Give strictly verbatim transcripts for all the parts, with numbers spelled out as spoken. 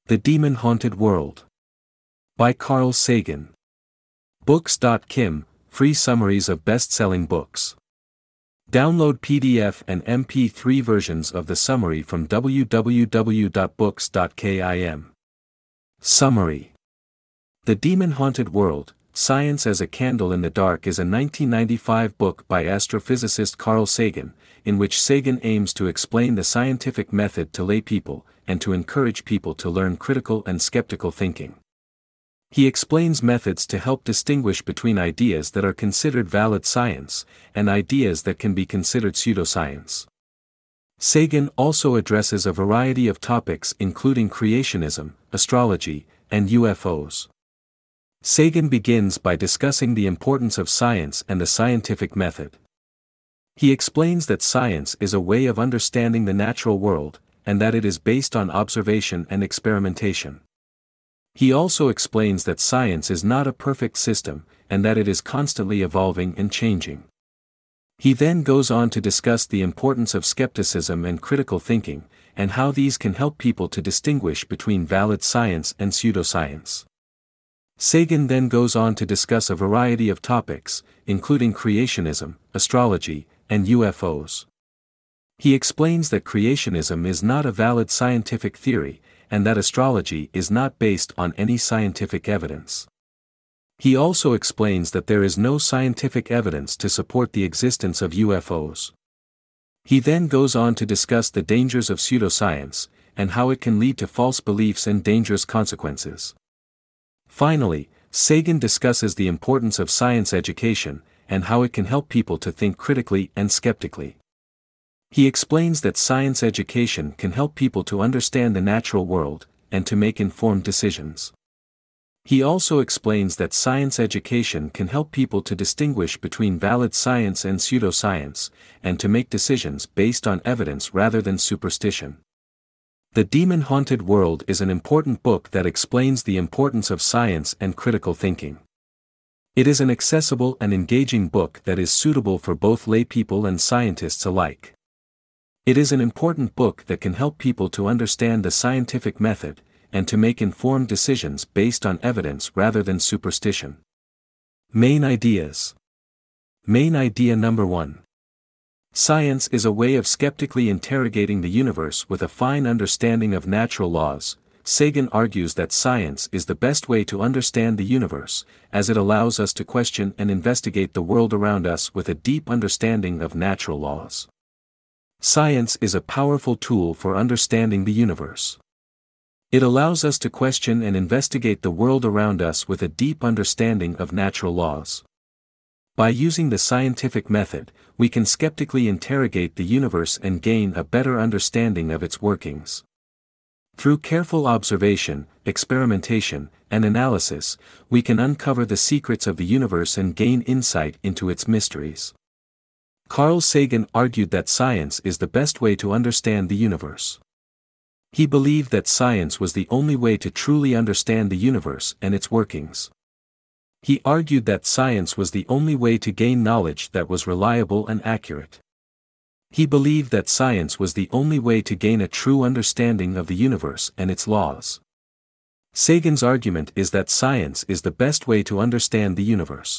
The Demon-Haunted World. By Carl Sagan. Books dot kim, free summaries of best-selling books. Download P D F and M P three versions of the summary from w w w dot books dot kim. Summary. The Demon-Haunted World, Science as a Candle in the Dark is a nineteen ninety-five book by astrophysicist Carl Sagan, in which Sagan aims to explain the scientific method to lay people, and to encourage people to learn critical and skeptical thinking. He explains methods to help distinguish between ideas that are considered valid science, and ideas that can be considered pseudoscience. Sagan also addresses a variety of topics including creationism, astrology, and U F Os. Sagan begins by discussing the importance of science and the scientific method. He explains that science is a way of understanding the natural world, and that it is based on observation and experimentation. He also explains that science is not a perfect system, and that it is constantly evolving and changing. He then goes on to discuss the importance of skepticism and critical thinking, and how these can help people to distinguish between valid science and pseudoscience. Sagan then goes on to discuss a variety of topics, including creationism, astrology, and U F Os. He explains that creationism is not a valid scientific theory, and that astrology is not based on any scientific evidence. He also explains that there is no scientific evidence to support the existence of U F Os. He then goes on to discuss the dangers of pseudoscience, and how it can lead to false beliefs and dangerous consequences. Finally, Sagan discusses the importance of science education, and how it can help people to think critically and skeptically. He explains that science education can help people to understand the natural world, and to make informed decisions. He also explains that science education can help people to distinguish between valid science and pseudoscience, and to make decisions based on evidence rather than superstition. The Demon-Haunted World is an important book that explains the importance of science and critical thinking. It is an accessible and engaging book that is suitable for both lay people and scientists alike. It is an important book that can help people to understand the scientific method, and to make informed decisions based on evidence rather than superstition. Main ideas. Main idea number one. Science is a way of skeptically interrogating the universe with a fine understanding of natural laws. Sagan argues that science is the best way to understand the universe, as it allows us to question and investigate the world around us with a deep understanding of natural laws. Science is a powerful tool for understanding the universe. It allows us to question and investigate the world around us with a deep understanding of natural laws. By using the scientific method, we can skeptically interrogate the universe and gain a better understanding of its workings. Through careful observation, experimentation, and analysis, we can uncover the secrets of the universe and gain insight into its mysteries. Carl Sagan argued that science is the best way to understand the universe. He believed that science was the only way to truly understand the universe and its workings. He argued that science was the only way to gain knowledge that was reliable and accurate. He believed that science was the only way to gain a true understanding of the universe and its laws. Sagan's argument is that science is the best way to understand the universe.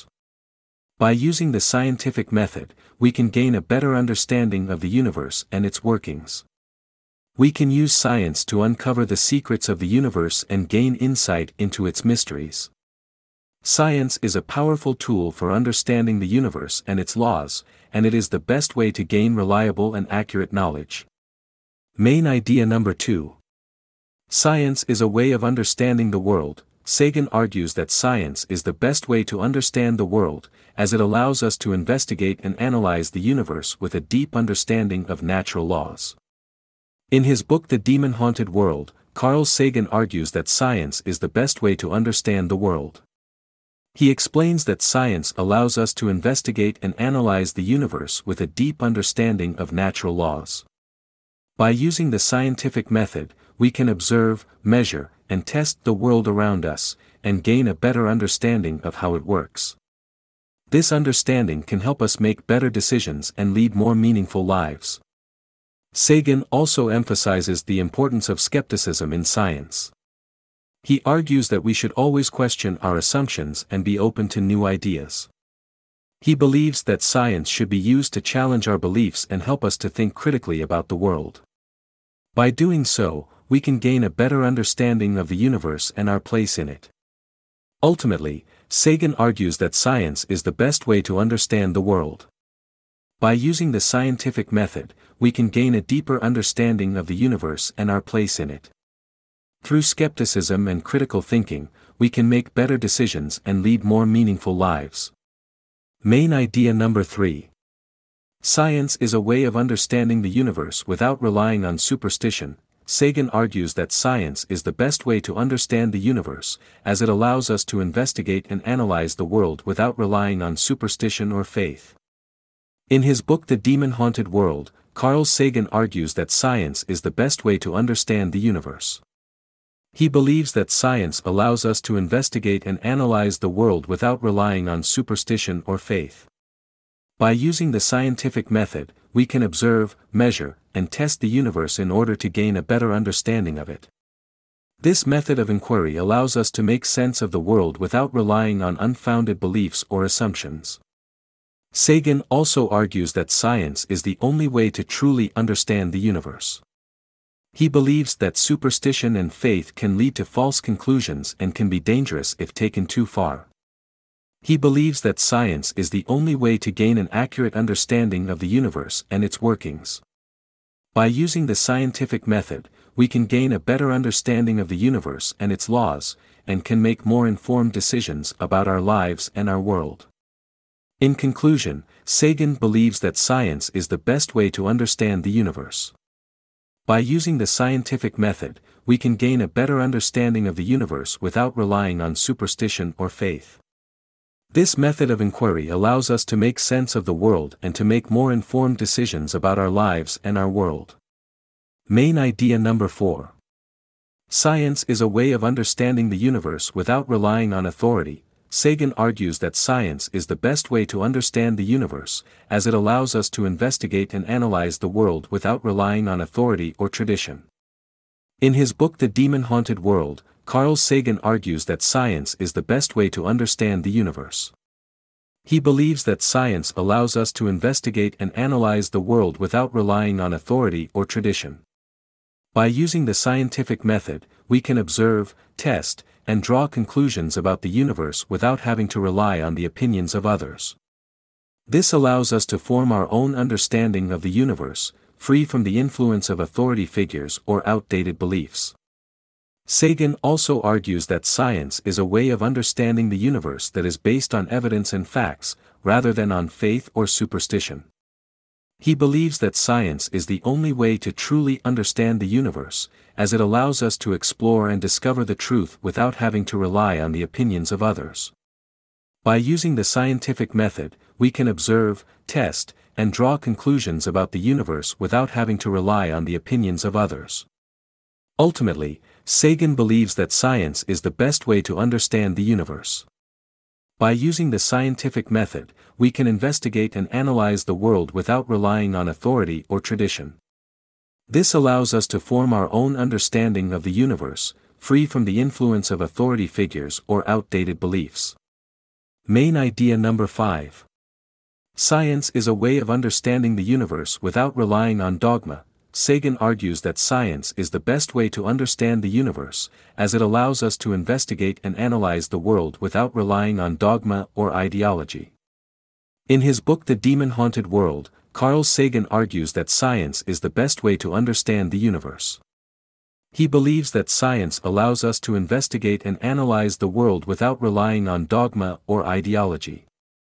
By using the scientific method, we can gain a better understanding of the universe and its workings. We can use science to uncover the secrets of the universe and gain insight into its mysteries. Science is a powerful tool for understanding the universe and its laws, and it is the best way to gain reliable and accurate knowledge. Main idea number two. Science is a way of understanding the world. Sagan argues that science is the best way to understand the world, as it allows us to investigate and analyze the universe with a deep understanding of natural laws. In his book The Demon-Haunted World, Carl Sagan argues that science is the best way to understand the world. He explains that science allows us to investigate and analyze the universe with a deep understanding of natural laws. By using the scientific method, we can observe, measure, and test the world around us, and gain a better understanding of how it works. This understanding can help us make better decisions and lead more meaningful lives. Sagan also emphasizes the importance of skepticism in science. He argues that we should always question our assumptions and be open to new ideas. He believes that science should be used to challenge our beliefs and help us to think critically about the world. By doing so, we can gain a better understanding of the universe and our place in it. Ultimately, Sagan argues that science is the best way to understand the world. By using the scientific method, we can gain a deeper understanding of the universe and our place in it. Through skepticism and critical thinking, we can make better decisions and lead more meaningful lives. Main idea number three. Science is a way of understanding the universe without relying on superstition. Sagan argues that science is the best way to understand the universe, as it allows us to investigate and analyze the world without relying on superstition or faith. In his book The Demon-Haunted World, Carl Sagan argues that science is the best way to understand the universe. He believes that science allows us to investigate and analyze the world without relying on superstition or faith. By using the scientific method, we can observe, measure, and test the universe in order to gain a better understanding of it. This method of inquiry allows us to make sense of the world without relying on unfounded beliefs or assumptions. Sagan also argues that science is the only way to truly understand the universe. He believes that superstition and faith can lead to false conclusions and can be dangerous if taken too far. He believes that science is the only way to gain an accurate understanding of the universe and its workings. By using the scientific method, we can gain a better understanding of the universe and its laws, and can make more informed decisions about our lives and our world. In conclusion, Sagan believes that science is the best way to understand the universe. By using the scientific method, we can gain a better understanding of the universe without relying on superstition or faith. This method of inquiry allows us to make sense of the world and to make more informed decisions about our lives and our world. Main idea number four. Science is a way of understanding the universe without relying on authority. Sagan argues that science is the best way to understand the universe, as it allows us to investigate and analyze the world without relying on authority or tradition. In his book The Demon-Haunted World, Carl Sagan argues that science is the best way to understand the universe. He believes that science allows us to investigate and analyze the world without relying on authority or tradition. By using the scientific method, we can observe, test, and draw conclusions about the universe without having to rely on the opinions of others. This allows us to form our own understanding of the universe, free from the influence of authority figures or outdated beliefs. Sagan also argues that science is a way of understanding the universe that is based on evidence and facts, rather than on faith or superstition. He believes that science is the only way to truly understand the universe, as it allows us to explore and discover the truth without having to rely on the opinions of others. By using the scientific method, we can observe, test, and draw conclusions about the universe without having to rely on the opinions of others. Ultimately, Sagan believes that science is the best way to understand the universe. By using the scientific method, we can investigate and analyze the world without relying on authority or tradition. This allows us to form our own understanding of the universe, free from the influence of authority figures or outdated beliefs. Main idea number five. Science is a way of understanding the universe without relying on dogma. Sagan argues that science is the best way to understand the universe, as it allows us to investigate and analyze the world without relying on dogma or ideology. In his book The Demon-Haunted World, Carl Sagan argues that science is the best way to understand the universe. He believes that science allows us to investigate and analyze the world without relying on dogma or ideology.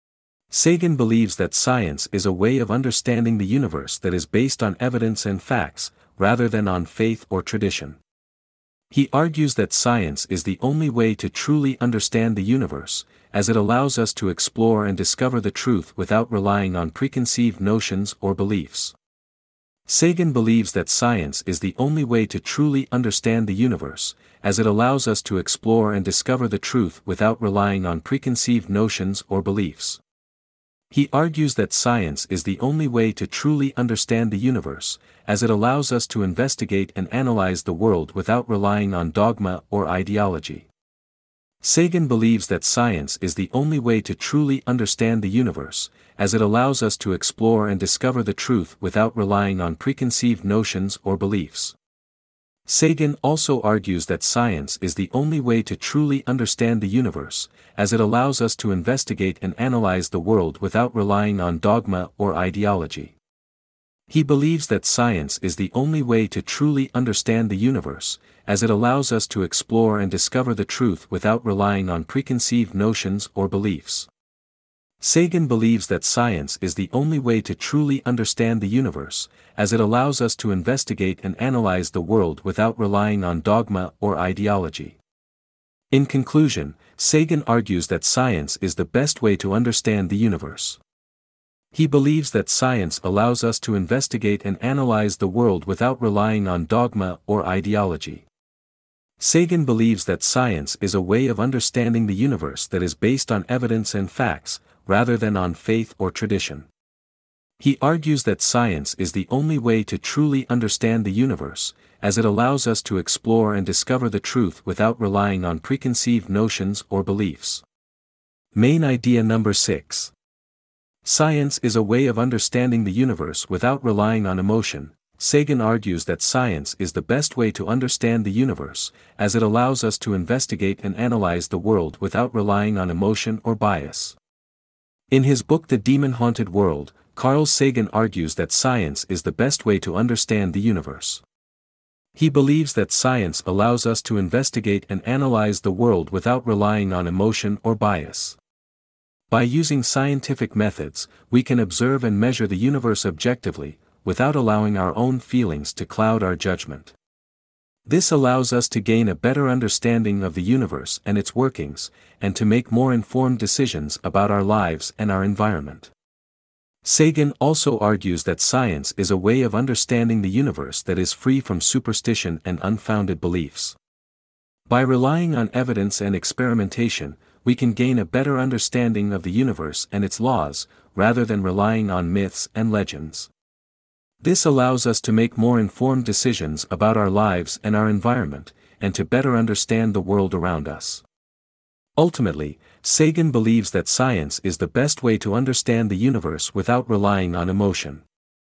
Sagan believes that science is a way of understanding the universe that is based on evidence and facts, rather than on faith or tradition. He argues that science is the only way to truly understand the universe, as it allows us to explore and discover the truth without relying on preconceived notions or beliefs. Sagan believes that science is the only way to truly understand the universe, as it allows us to explore and discover the truth without relying on preconceived notions or beliefs. He argues that science is the only way to truly understand the universe, as it allows us to investigate and analyze the world without relying on dogma or ideology. Sagan believes that science is the only way to truly understand the universe, as it allows us to explore and discover the truth without relying on preconceived notions or beliefs. Sagan also argues that science is the only way to truly understand the universe, as it allows us to investigate and analyze the world without relying on dogma or ideology. He believes that science is the only way to truly understand the universe, as it allows us to explore and discover the truth without relying on preconceived notions or beliefs. Sagan believes that science is the only way to truly understand the universe, as it allows us to investigate and analyze the world without relying on dogma or ideology. In conclusion, Sagan argues that science is the best way to understand the universe. He believes that science allows us to investigate and analyze the world without relying on dogma or ideology. Sagan believes that science is a way of understanding the universe that is based on evidence and facts, rather than on faith or tradition. He argues that science is the only way to truly understand the universe, as it allows us to explore and discover the truth without relying on preconceived notions or beliefs. Main idea number six. Science is a way of understanding the universe without relying on emotion. Sagan argues that science is the best way to understand the universe, as it allows us to investigate and analyze the world without relying on emotion or bias. In his book The Demon-Haunted World, Carl Sagan argues that science is the best way to understand the universe. He believes that science allows us to investigate and analyze the world without relying on emotion or bias. By using scientific methods, we can observe and measure the universe objectively, without allowing our own feelings to cloud our judgment. This allows us to gain a better understanding of the universe and its workings, and to make more informed decisions about our lives and our environment. Sagan also argues that science is a way of understanding the universe that is free from superstition and unfounded beliefs. By relying on evidence and experimentation, we can gain a better understanding of the universe and its laws, rather than relying on myths and legends. This allows us to make more informed decisions about our lives and our environment, and to better understand the world around us. Ultimately, Sagan believes that science is the best way to understand the universe without relying on emotion.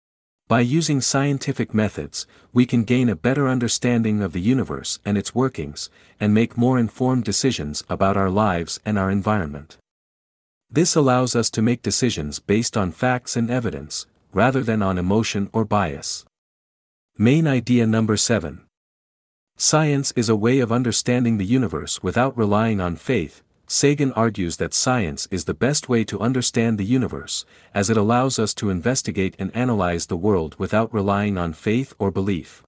By using scientific methods, we can gain a better understanding of the universe and its workings, and make more informed decisions about our lives and our environment. This allows us to make decisions based on facts and evidence, rather than on emotion or bias. Main idea number seven. Science is a way of understanding the universe without relying on faith. Sagan argues that science is the best way to understand the universe, as it allows us to investigate and analyze the world without relying on faith or belief.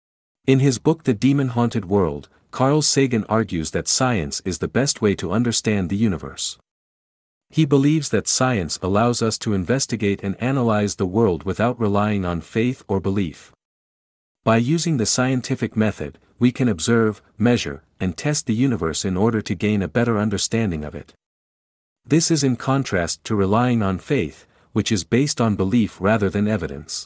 In his book The Demon-Haunted World, Carl Sagan argues that science is the best way to understand the universe. He believes that science allows us to investigate and analyze the world without relying on faith or belief. By using the scientific method, we can observe, measure, and test the universe in order to gain a better understanding of it. This is in contrast to relying on faith, which is based on belief rather than evidence.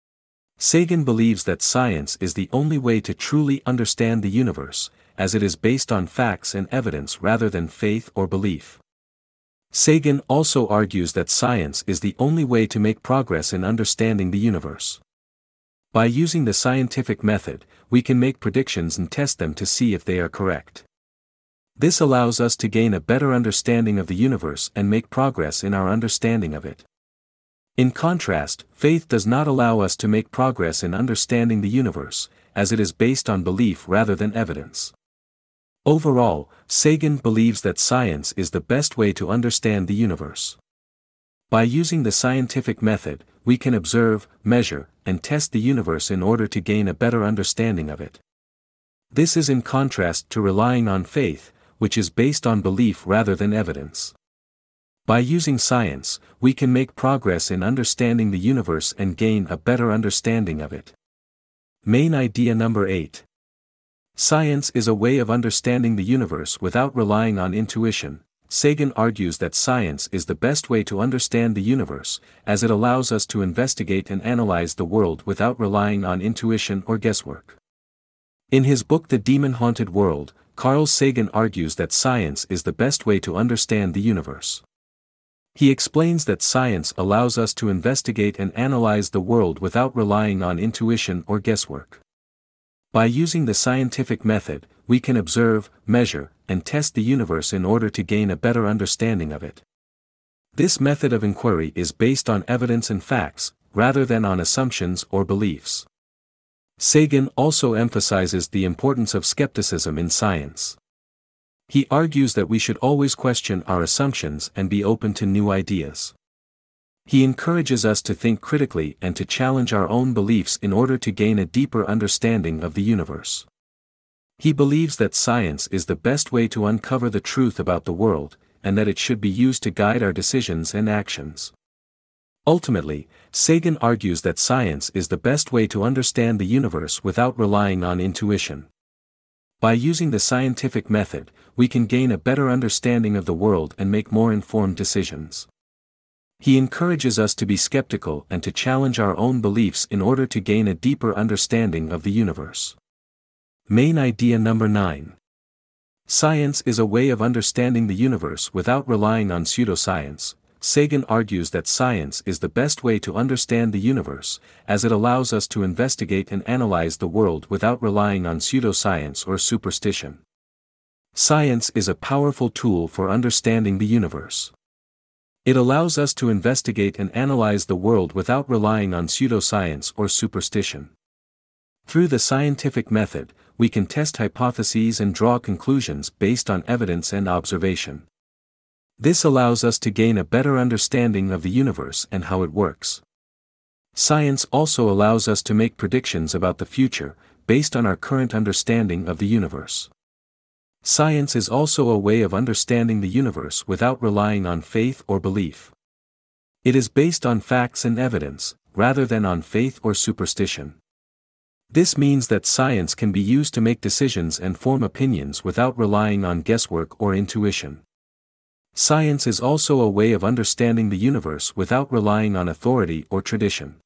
Sagan believes that science is the only way to truly understand the universe, as it is based on facts and evidence rather than faith or belief. Sagan also argues that science is the only way to make progress in understanding the universe. By using the scientific method, we can make predictions and test them to see if they are correct. This allows us to gain a better understanding of the universe and make progress in our understanding of it. In contrast, faith does not allow us to make progress in understanding the universe, as it is based on belief rather than evidence. Overall, Sagan believes that science is the best way to understand the universe. By using the scientific method, we can observe, measure, and test the universe in order to gain a better understanding of it. This is in contrast to relying on faith, which is based on belief rather than evidence. By using science, we can make progress in understanding the universe and gain a better understanding of it. Main idea number eight. Science is a way of understanding the universe without relying on intuition. Sagan argues that science is the best way to understand the universe, as it allows us to investigate and analyze the world without relying on intuition or guesswork. In his book The Demon-Haunted World, Carl Sagan argues that science is the best way to understand the universe. He explains that science allows us to investigate and analyze the world without relying on intuition or guesswork. By using the scientific method, we can observe, measure, and test the universe in order to gain a better understanding of it. This method of inquiry is based on evidence and facts, rather than on assumptions or beliefs. Sagan also emphasizes the importance of skepticism in science. He argues that we should always question our assumptions and be open to new ideas. He encourages us to think critically and to challenge our own beliefs in order to gain a deeper understanding of the universe. He believes that science is the best way to uncover the truth about the world, and that it should be used to guide our decisions and actions. Ultimately, Sagan argues that science is the best way to understand the universe without relying on intuition. By using the scientific method, we can gain a better understanding of the world and make more informed decisions. He encourages us to be skeptical and to challenge our own beliefs in order to gain a deeper understanding of the universe. Main idea number nine. Science is a way of understanding the universe without relying on pseudoscience. Sagan argues that science is the best way to understand the universe, as it allows us to investigate and analyze the world without relying on pseudoscience or superstition. Science is a powerful tool for understanding the universe. It allows us to investigate and analyze the world without relying on pseudoscience or superstition. Through the scientific method, we can test hypotheses and draw conclusions based on evidence and observation. This allows us to gain a better understanding of the universe and how it works. Science also allows us to make predictions about the future, based on our current understanding of the universe. Science is also a way of understanding the universe without relying on faith or belief. It is based on facts and evidence, rather than on faith or superstition. This means that science can be used to make decisions and form opinions without relying on guesswork or intuition. Science is also a way of understanding the universe without relying on authority or tradition.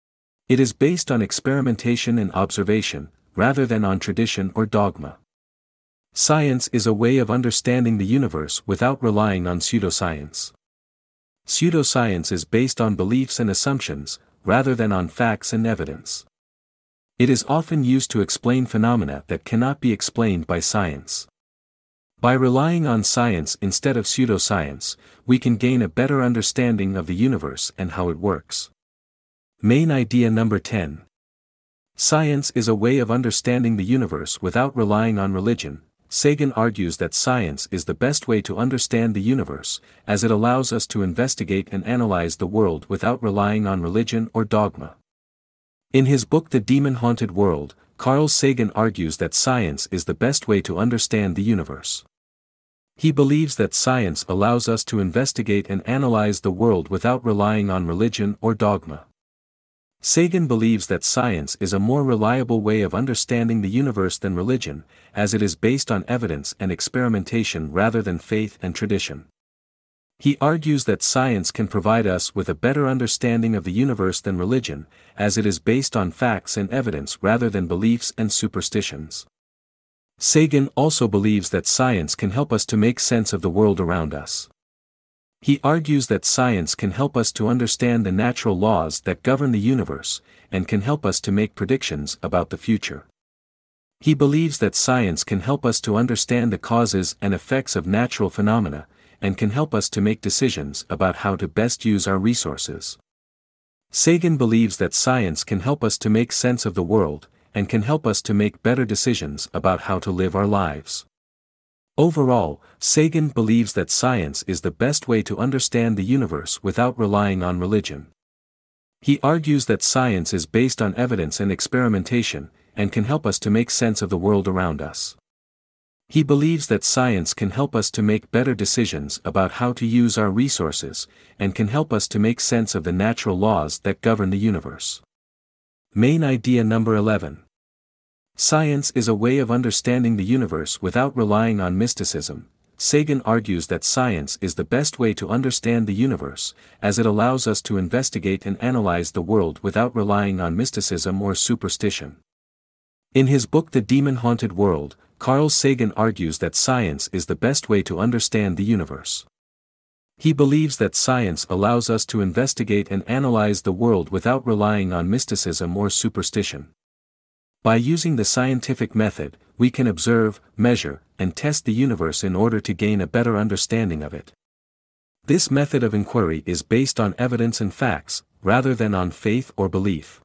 It is based on experimentation and observation, rather than on tradition or dogma. Science is a way of understanding the universe without relying on pseudoscience. Pseudoscience is based on beliefs and assumptions, rather than on facts and evidence. It is often used to explain phenomena that cannot be explained by science. By relying on science instead of pseudoscience, we can gain a better understanding of the universe and how it works. Main idea number ten. Science is a way of understanding the universe without relying on religion. Sagan argues that science is the best way to understand the universe, as it allows us to investigate and analyze the world without relying on religion or dogma. In his book The Demon-Haunted World, Carl Sagan argues that science is the best way to understand the universe. He believes that science allows us to investigate and analyze the world without relying on religion or dogma. Sagan believes that science is a more reliable way of understanding the universe than religion, as it is based on evidence and experimentation rather than faith and tradition. He argues that science can provide us with a better understanding of the universe than religion, as it is based on facts and evidence rather than beliefs and superstitions. Sagan also believes that science can help us to make sense of the world around us. He argues that science can help us to understand the natural laws that govern the universe, and can help us to make predictions about the future. He believes that science can help us to understand the causes and effects of natural phenomena, and can help us to make decisions about how to best use our resources. Sagan believes that science can help us to make sense of the world, and can help us to make better decisions about how to live our lives. Overall, Sagan believes that science is the best way to understand the universe without relying on religion. He argues that science is based on evidence and experimentation, and can help us to make sense of the world around us. He believes that science can help us to make better decisions about how to use our resources, and can help us to make sense of the natural laws that govern the universe. Main idea number eleven. Science is a way of understanding the universe without relying on mysticism. Sagan argues that science is the best way to understand the universe, as it allows us to investigate and analyze the world without relying on mysticism or superstition. In his book The Demon-Haunted World, Carl Sagan argues that science is the best way to understand the universe. He believes that science allows us to investigate and analyze the world without relying on mysticism or superstition. By using the scientific method, we can observe, measure, and test the universe in order to gain a better understanding of it. This method of inquiry is based on evidence and facts, rather than on faith or belief.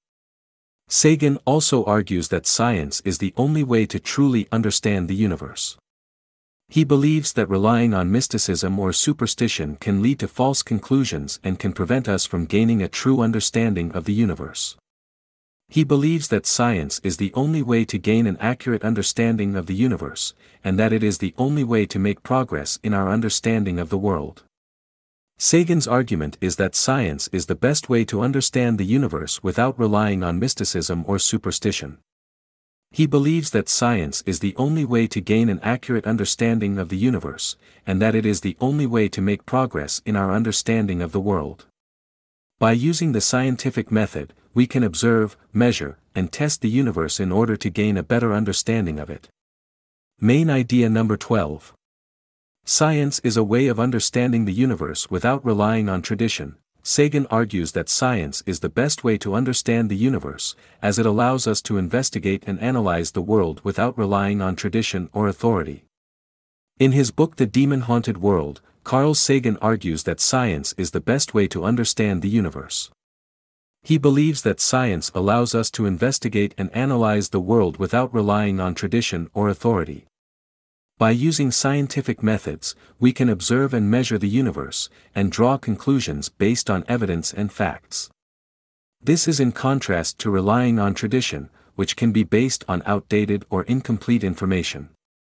Sagan also argues that science is the only way to truly understand the universe. He believes that relying on mysticism or superstition can lead to false conclusions and can prevent us from gaining a true understanding of the universe. He believes that science is the only way to gain an accurate understanding of the universe, and that it is the only way to make progress in our understanding of the world. Sagan's argument is that science is the best way to understand the universe without relying on mysticism or superstition. He believes that science is the only way to gain an accurate understanding of the universe, and that it is the only way to make progress in our understanding of the world. By using the scientific method, we can observe, measure, and test the universe in order to gain a better understanding of it. Main idea number twelve. Science is a way of understanding the universe without relying on tradition. Sagan argues that science is the best way to understand the universe, as it allows us to investigate and analyze the world without relying on tradition or authority. In his book The Demon-Haunted World, Carl Sagan argues that science is the best way to understand the universe. He believes that science allows us to investigate and analyze the world without relying on tradition or authority. By using scientific methods, we can observe and measure the universe, and draw conclusions based on evidence and facts. This is in contrast to relying on tradition, which can be based on outdated or incomplete information.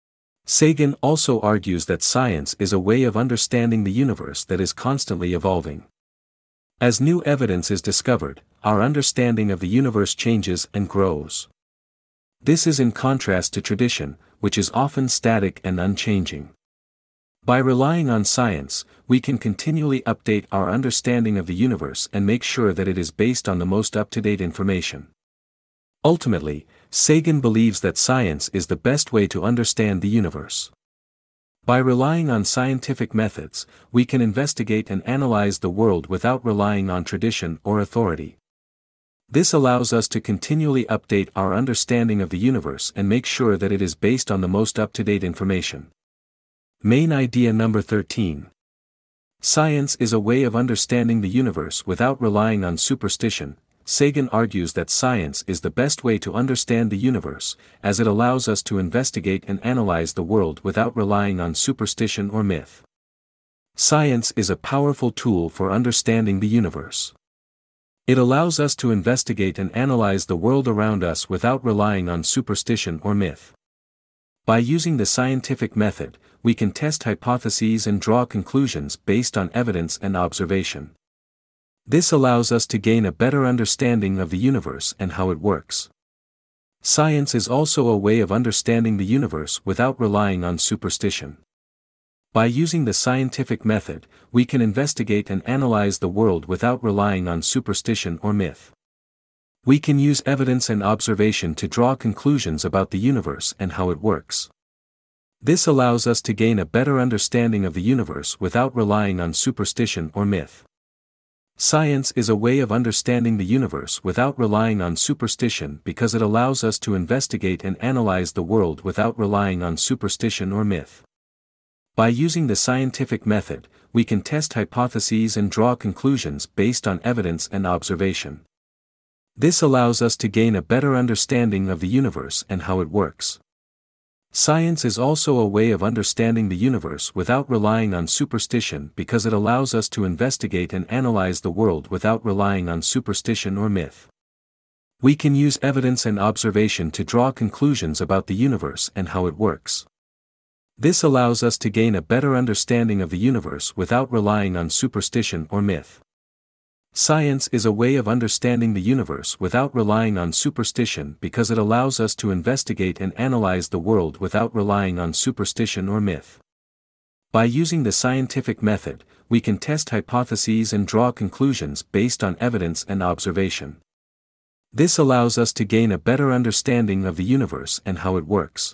Sagan also argues that science is a way of understanding the universe that is constantly evolving. As new evidence is discovered, our understanding of the universe changes and grows. This is in contrast to tradition, which is often static and unchanging. By relying on science, we can continually update our understanding of the universe and make sure that it is based on the most up-to-date information. Ultimately, Sagan believes that science is the best way to understand the universe. By relying on scientific methods, we can investigate and analyze the world without relying on tradition or authority. This allows us to continually update our understanding of the universe and make sure that it is based on the most up-to-date information. Main idea number thirteen. Science is a way of understanding the universe without relying on superstition. Sagan argues that science is the best way to understand the universe, as it allows us to investigate and analyze the world without relying on superstition or myth. Science is a powerful tool for understanding the universe. It allows us to investigate and analyze the world around us without relying on superstition or myth. By using the scientific method, we can test hypotheses and draw conclusions based on evidence and observation. This allows us to gain a better understanding of the universe and how it works. Science is also a way of understanding the universe without relying on superstition. By using the scientific method, we can investigate and analyze the world without relying on superstition or myth. We can use evidence and observation to draw conclusions about the universe and how it works. This allows us to gain a better understanding of the universe without relying on superstition or myth. Science is a way of understanding the universe without relying on superstition because it allows us to investigate and analyze the world without relying on superstition or myth. By using the scientific method, we can test hypotheses and draw conclusions based on evidence and observation. This allows us to gain a better understanding of the universe and how it works. Science is also a way of understanding the universe without relying on superstition because it allows us to investigate and analyze the world without relying on superstition or myth. We can use evidence and observation to draw conclusions about the universe and how it works. This allows us to gain a better understanding of the universe without relying on superstition or myth. Science is a way of understanding the universe without relying on superstition because it allows us to investigate and analyze the world without relying on superstition or myth. By using the scientific method, we can test hypotheses and draw conclusions based on evidence and observation. This allows us to gain a better understanding of the universe and how it works.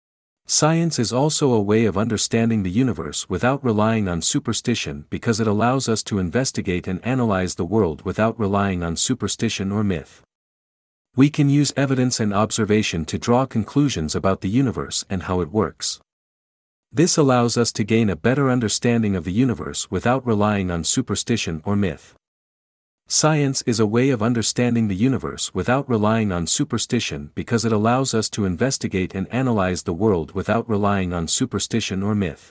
Science is also a way of understanding the universe without relying on superstition because it allows us to investigate and analyze the world without relying on superstition or myth. We can use evidence and observation to draw conclusions about the universe and how it works. This allows us to gain a better understanding of the universe without relying on superstition or myth. Science is a way of understanding the universe without relying on superstition because it allows us to investigate and analyze the world without relying on superstition or myth.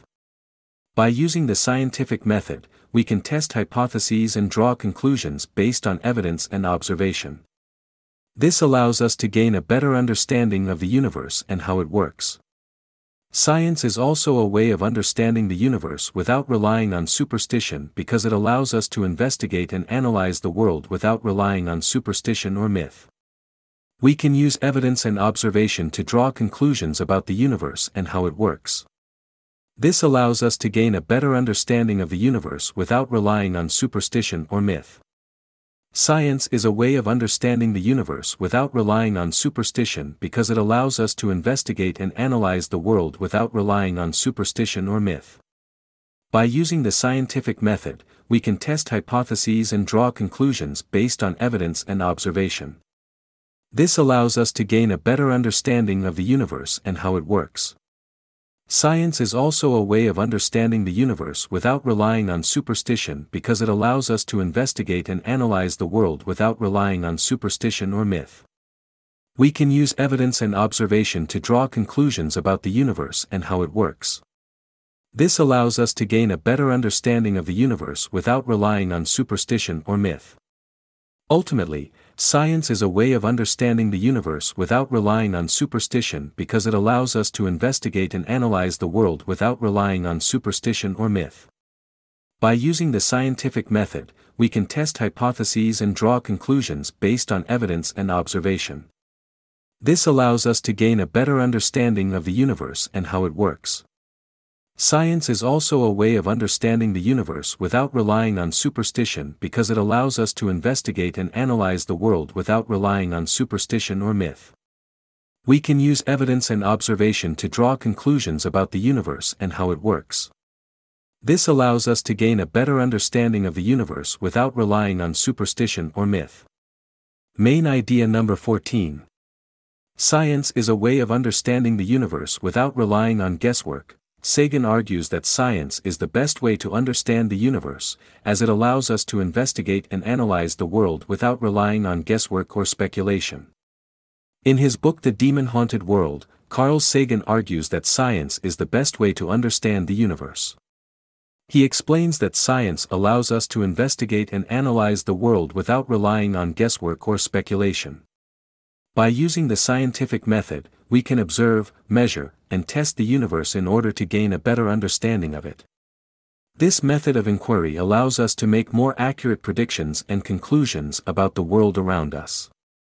By using the scientific method, we can test hypotheses and draw conclusions based on evidence and observation. This allows us to gain a better understanding of the universe and how it works. Science is also a way of understanding the universe without relying on superstition because it allows us to investigate and analyze the world without relying on superstition or myth. We can use evidence and observation to draw conclusions about the universe and how it works. This allows us to gain a better understanding of the universe without relying on superstition or myth. Science is a way of understanding the universe without relying on superstition because it allows us to investigate and analyze the world without relying on superstition or myth. By using the scientific method, we can test hypotheses and draw conclusions based on evidence and observation. This allows us to gain a better understanding of the universe and how it works. Science is also a way of understanding the universe without relying on superstition because it allows us to investigate and analyze the world without relying on superstition or myth. We can use evidence and observation to draw conclusions about the universe and how it works. This allows us to gain a better understanding of the universe without relying on superstition or myth. Ultimately, science is a way of understanding the universe without relying on superstition because it allows us to investigate and analyze the world without relying on superstition or myth. By using the scientific method, we can test hypotheses and draw conclusions based on evidence and observation. This allows us to gain a better understanding of the universe and how it works. Science is also a way of understanding the universe without relying on superstition because it allows us to investigate and analyze the world without relying on superstition or myth. We can use evidence and observation to draw conclusions about the universe and how it works. This allows us to gain a better understanding of the universe without relying on superstition or myth. Main idea number fourteen. Science is a way of understanding the universe without relying on guesswork. Sagan argues that science is the best way to understand the universe, as it allows us to investigate and analyze the world without relying on guesswork or speculation. In his book The Demon-Haunted World, Carl Sagan argues that science is the best way to understand the universe. He explains that science allows us to investigate and analyze the world without relying on guesswork or speculation. By using the scientific method, we can observe, measure, and test the universe in order to gain a better understanding of it. This method of inquiry allows us to make more accurate predictions and conclusions about the world around us.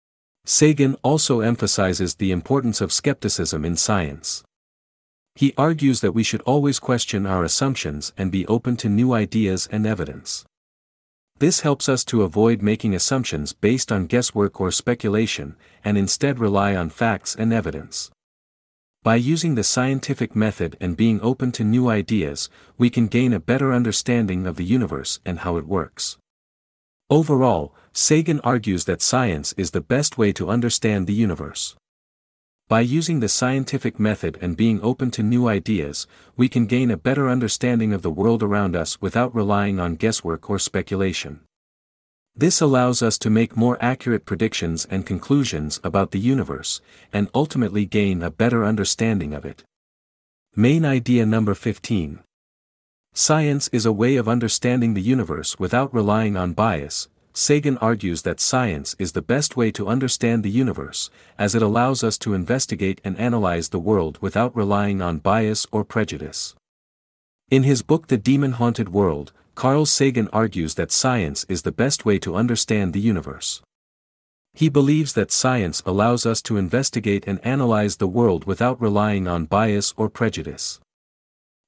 Sagan also emphasizes the importance of skepticism in science. He argues that we should always question our assumptions and be open to new ideas and evidence. This helps us to avoid making assumptions based on guesswork or speculation, and instead rely on facts and evidence. By using the scientific method and being open to new ideas, we can gain a better understanding of the universe and how it works. Overall, Sagan argues that science is the best way to understand the universe. By using the scientific method and being open to new ideas, we can gain a better understanding of the world around us without relying on guesswork or speculation. This allows us to make more accurate predictions and conclusions about the universe, and ultimately gain a better understanding of it. Main idea number fifteen. Science is a way of understanding the universe without relying on bias. Sagan argues that science is the best way to understand the universe, as it allows us to investigate and analyze the world without relying on bias or prejudice. In his book The Demon-Haunted World, Carl Sagan argues that science is the best way to understand the universe. He believes that science allows us to investigate and analyze the world without relying on bias or prejudice.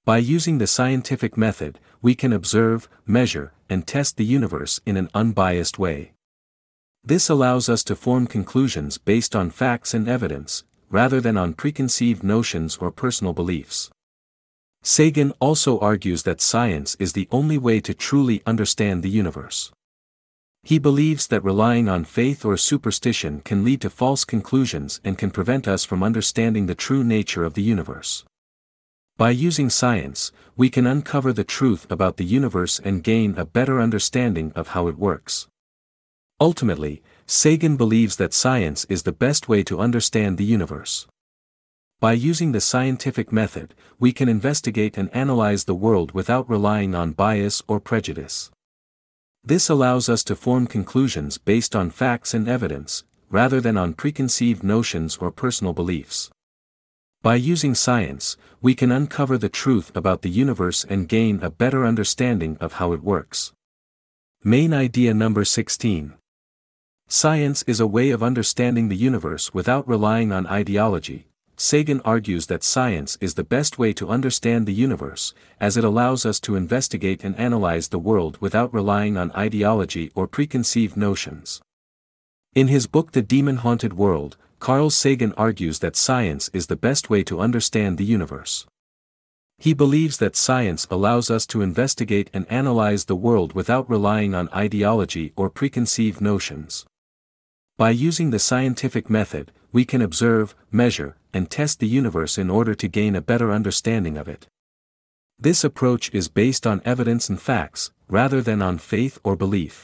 By using the scientific method, we can observe, measure, and test the universe in an unbiased way. This allows us to form conclusions based on facts and evidence, rather than on preconceived notions or personal beliefs. Sagan also argues that science is the only way to truly understand the universe. He believes that relying on faith or superstition can lead to false conclusions and can prevent us from understanding the true nature of the universe. By using science, we can uncover the truth about the universe and gain a better understanding of how it works. Ultimately, Sagan believes that science is the best way to understand the universe. By using the scientific method, we can investigate and analyze the world without relying on bias or prejudice. This allows us to form conclusions based on facts and evidence, rather than on preconceived notions or personal beliefs. By using science, we can uncover the truth about the universe and gain a better understanding of how it works. Main idea number sixteen. Science is a way of understanding the universe without relying on ideology. Sagan argues that science is the best way to understand the universe, as it allows us to investigate and analyze the world without relying on ideology or preconceived notions. In his book The Demon-Haunted World, Carl Sagan argues that science is the best way to understand the universe. He believes that science allows us to investigate and analyze the world without relying on ideology or preconceived notions. By using the scientific method, we can observe, measure, and test the universe in order to gain a better understanding of it. This approach is based on evidence and facts, rather than on faith or belief.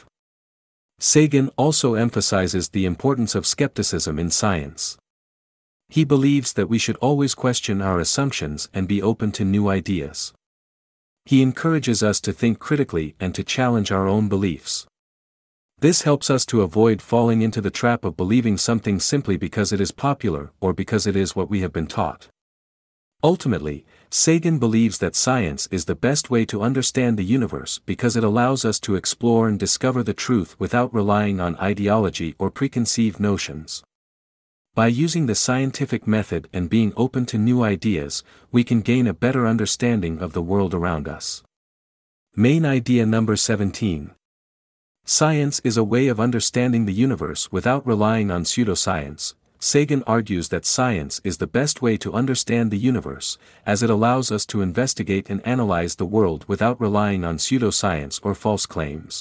Sagan also emphasizes the importance of skepticism in science. He believes that we should always question our assumptions and be open to new ideas. He encourages us to think critically and to challenge our own beliefs. This helps us to avoid falling into the trap of believing something simply because it is popular or because it is what we have been taught. Ultimately, Sagan believes that science is the best way to understand the universe because it allows us to explore and discover the truth without relying on ideology or preconceived notions. By using the scientific method and being open to new ideas, we can gain a better understanding of the world around us. Main idea number seventeen. Science is a way of understanding the universe without relying on pseudoscience. Sagan argues that science is the best way to understand the universe, as it allows us to investigate and analyze the world without relying on pseudoscience or false claims.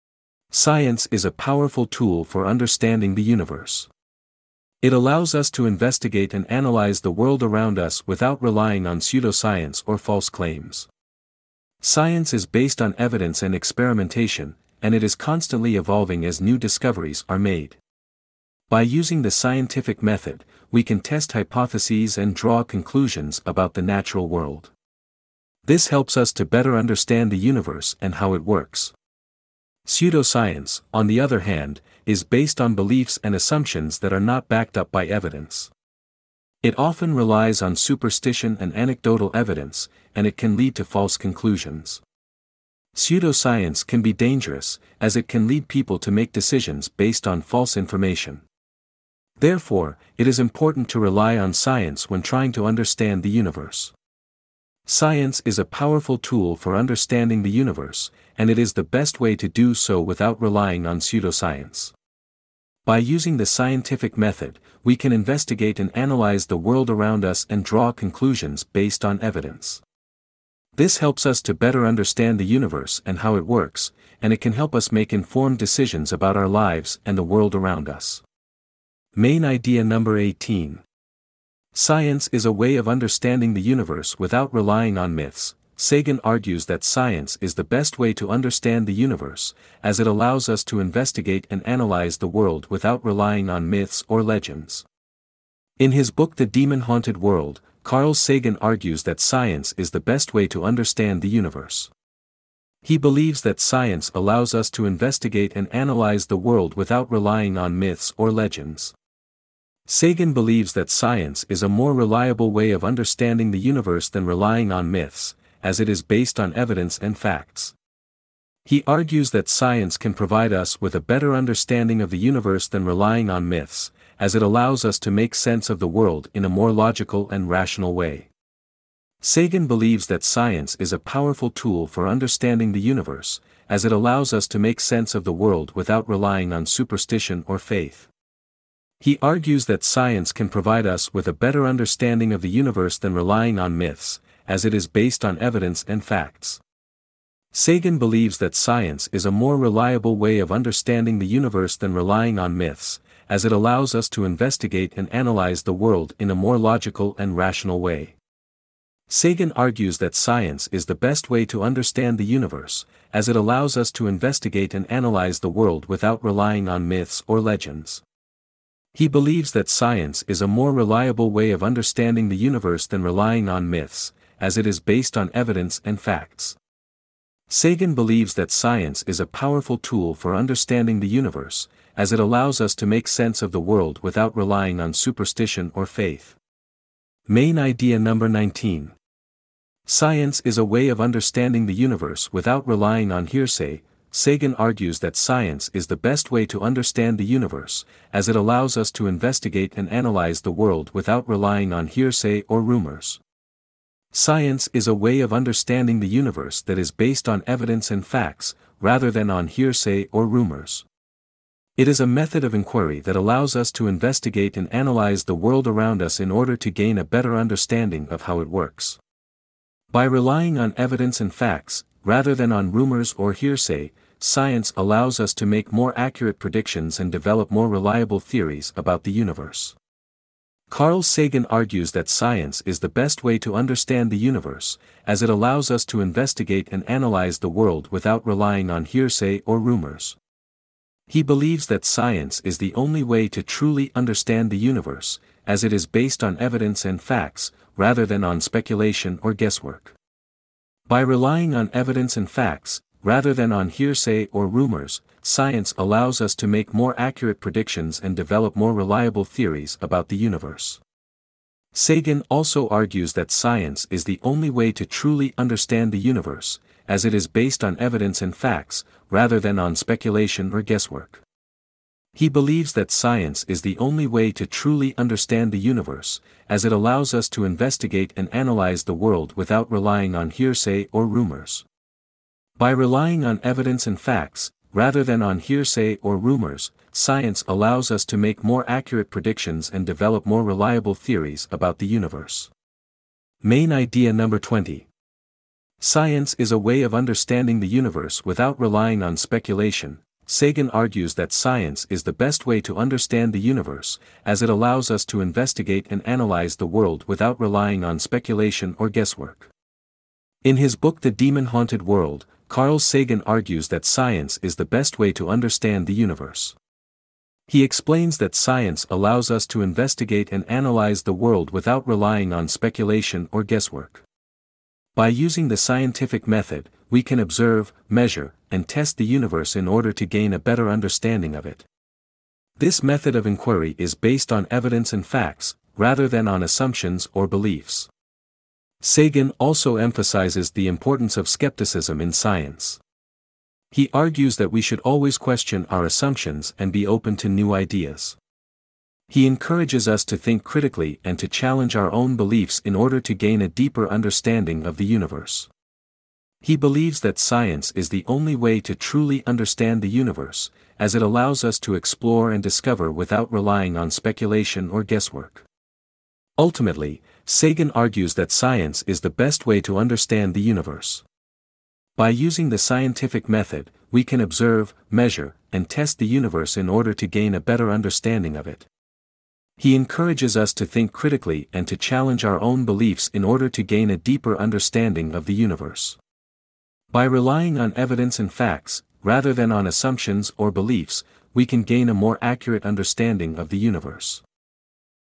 Science is a powerful tool for understanding the universe. It allows us to investigate and analyze the world around us without relying on pseudoscience or false claims. Science is based on evidence and experimentation, and it is constantly evolving as new discoveries are made. By using the scientific method, we can test hypotheses and draw conclusions about the natural world. This helps us to better understand the universe and how it works. Pseudoscience, on the other hand, is based on beliefs and assumptions that are not backed up by evidence. It often relies on superstition and anecdotal evidence, and it can lead to false conclusions. Pseudoscience can be dangerous, as it can lead people to make decisions based on false information. Therefore, it is important to rely on science when trying to understand the universe. Science is a powerful tool for understanding the universe, and it is the best way to do so without relying on pseudoscience. By using the scientific method, we can investigate and analyze the world around us and draw conclusions based on evidence. This helps us to better understand the universe and how it works, and it can help us make informed decisions about our lives and the world around us. Main idea number eighteen. Science is a way of understanding the universe without relying on myths. Sagan argues that science is the best way to understand the universe, as it allows us to investigate and analyze the world without relying on myths or legends. In his book The Demon-Haunted World, Carl Sagan argues that science is the best way to understand the universe. He believes that science allows us to investigate and analyze the world without relying on myths or legends. Sagan believes that science is a more reliable way of understanding the universe than relying on myths, as it is based on evidence and facts. He argues that science can provide us with a better understanding of the universe than relying on myths, as it allows us to make sense of the world in a more logical and rational way. Sagan believes that science is a powerful tool for understanding the universe, as it allows us to make sense of the world without relying on superstition or faith. He argues that science can provide us with a better understanding of the universe than relying on myths, as it is based on evidence and facts. Sagan believes that science is a more reliable way of understanding the universe than relying on myths, as it allows us to investigate and analyze the world in a more logical and rational way. Sagan argues that science is the best way to understand the universe, as it allows us to investigate and analyze the world without relying on myths or legends. He believes that science is a more reliable way of understanding the universe than relying on myths, as it is based on evidence and facts. Sagan believes that science is a powerful tool for understanding the universe, as it allows us to make sense of the world without relying on superstition or faith. Main idea number nineteen. Science is a way of understanding the universe without relying on hearsay. Sagan argues that science is the best way to understand the universe, as it allows us to investigate and analyze the world without relying on hearsay or rumors. Science is a way of understanding the universe that is based on evidence and facts, rather than on hearsay or rumors. It is a method of inquiry that allows us to investigate and analyze the world around us in order to gain a better understanding of how it works. By relying on evidence and facts, rather than on rumors or hearsay, science allows us to make more accurate predictions and develop more reliable theories about the universe. Carl Sagan argues that science is the best way to understand the universe, as it allows us to investigate and analyze the world without relying on hearsay or rumors. He believes that science is the only way to truly understand the universe, as it is based on evidence and facts, rather than on speculation or guesswork. By relying on evidence and facts, rather than on hearsay or rumors, science allows us to make more accurate predictions and develop more reliable theories about the universe. Sagan also argues that science is the only way to truly understand the universe, as it is based on evidence and facts, rather than on speculation or guesswork. He believes that science is the only way to truly understand the universe, as it allows us to investigate and analyze the world without relying on hearsay or rumors. By relying on evidence and facts, rather than on hearsay or rumors, science allows us to make more accurate predictions and develop more reliable theories about the universe. Main idea number twenty. Science is a way of understanding the universe without relying on speculation. Sagan argues that science is the best way to understand the universe, as it allows us to investigate and analyze the world without relying on speculation or guesswork. In his book The Demon-Haunted World, Carl Sagan argues that science is the best way to understand the universe. He explains that science allows us to investigate and analyze the world without relying on speculation or guesswork. By using the scientific method, we can observe, measure, and test the universe in order to gain a better understanding of it. This method of inquiry is based on evidence and facts, rather than on assumptions or beliefs. Sagan also emphasizes the importance of skepticism in science. He argues that we should always question our assumptions and be open to new ideas. He encourages us to think critically and to challenge our own beliefs in order to gain a deeper understanding of the universe. He believes that science is the only way to truly understand the universe, as it allows us to explore and discover without relying on speculation or guesswork. Ultimately, Sagan argues that science is the best way to understand the universe. By using the scientific method, we can observe, measure, and test the universe in order to gain a better understanding of it. He encourages us to think critically and to challenge our own beliefs in order to gain a deeper understanding of the universe. By relying on evidence and facts, rather than on assumptions or beliefs, we can gain a more accurate understanding of the universe.